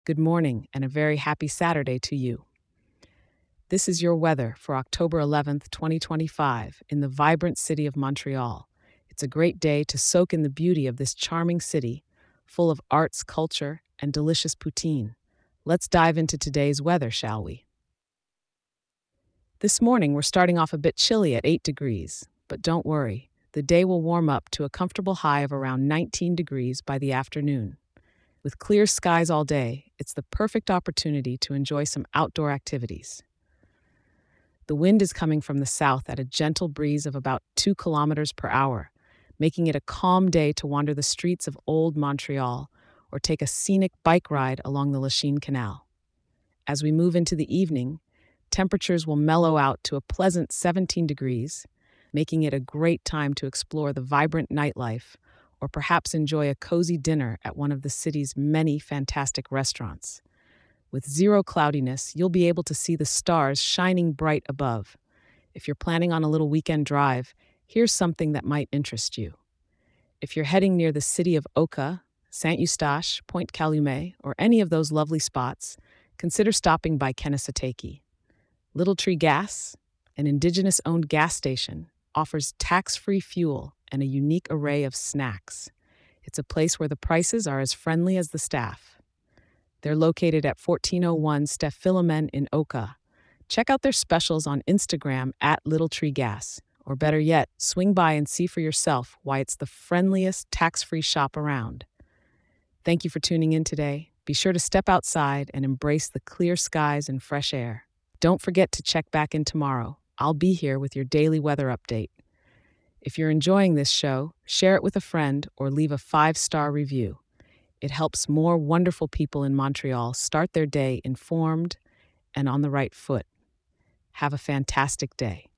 Good morning and a very happy Saturday to you. This is your weather for October 11th, 2025, in the vibrant city of Montreal. It's a great day to soak in the beauty of this charming city, full of arts, culture, and delicious poutine. Let's dive into today's weather, shall we? This morning, we're starting off a bit chilly at 8 degrees, but don't worry, the day will warm up to a comfortable high of around 19 degrees by the afternoon. With clear skies all day, it's the perfect opportunity to enjoy some outdoor activities. The wind is coming from the south at a gentle breeze of about 2 kilometers per hour, making it a calm day to wander the streets of Old Montreal or take a scenic bike ride along the Lachine Canal. As we move into the evening, temperatures will mellow out to a pleasant 17 degrees, making it a great time to explore the vibrant nightlife or perhaps enjoy a cozy dinner at one of the city's many fantastic restaurants. With zero cloudiness, you'll be able to see the stars shining bright above. If you're planning on a little weekend drive, here's something that might interest you. If you're heading near the city of Oka, Saint Eustache, Point Calumet, or any of those lovely spots, consider stopping by Kennesateteki. Little Tree Gas, an indigenous owned gas station, offers tax free fuel and a unique array of snacks. It's a place where the prices are as friendly as the staff. They're located at 1401 Steph Philomen in Oka. Check out their specials on Instagram at Little Tree Gas, or better yet, swing by and see for yourself why it's the friendliest tax free shop around. Thank you for tuning in today. Be sure to step outside and embrace the clear skies and fresh air. Don't forget to check back in tomorrow. I'll be here with your daily weather update. If you're enjoying this show, share it with a friend or leave a 5-star review. It helps more wonderful people in Montreal start their day informed and on the right foot. Have a fantastic day.